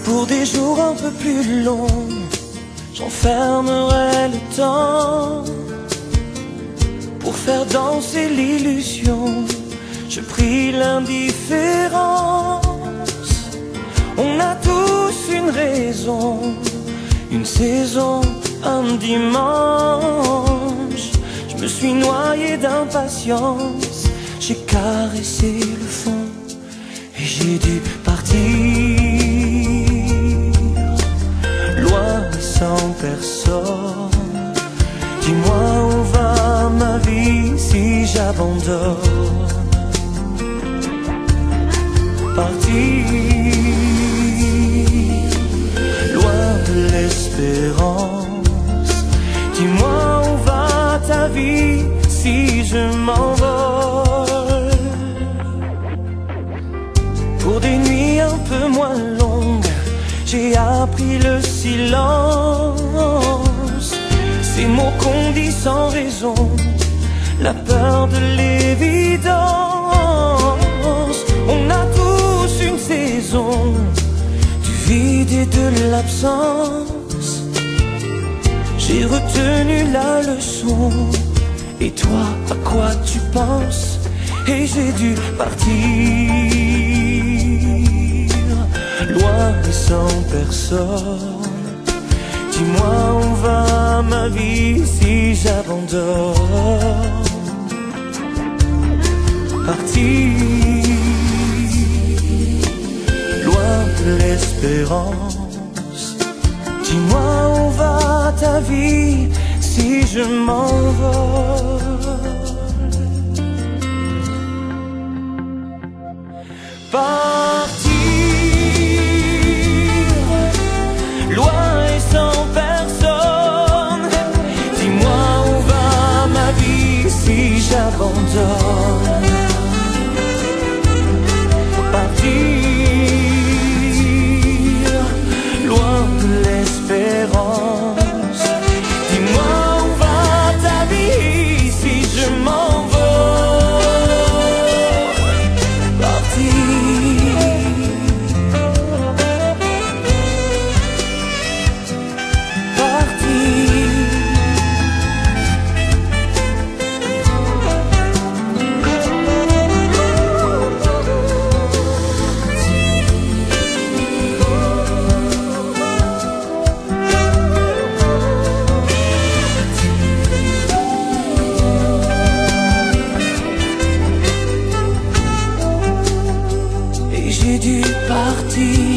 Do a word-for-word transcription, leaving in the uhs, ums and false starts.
Pour des jours un peu plus longs, j'enfermerai le temps. Pour faire danser l'illusion, je prie l'indifférence. On a tous une raison, une saison, un dimanche. Je me suis noyé d'impatience, j'ai caressé le fond et j'ai dû partir. Loin sans personne, dis-moi où va ma vie si j'abandonne. Partir, loin de l'espérance. Dis-moi où va ta vie si je m'envole. Pour des nuits un peu moins longues, j'ai appris le silence. Ces mots qu'on dit sans raison, la peur de l'évidence. On a tous une saison, du vide et de l'absence. J'ai retenu la leçon, et toi, à quoi tu penses? Et j'ai dû partir, loin et sans personne. Dis-moi où va ma vie si j'abandonne. Partir, loin de l'espérance. Dis-moi où va ta vie si je m'envole. Partir, loin et sans personne. Dis-moi où va ma vie si j'abandonne. Partir, loin de l'espérance. Dis-moi où va ta vie si je m'envole. Partir, partir. Et j'ai dû partir.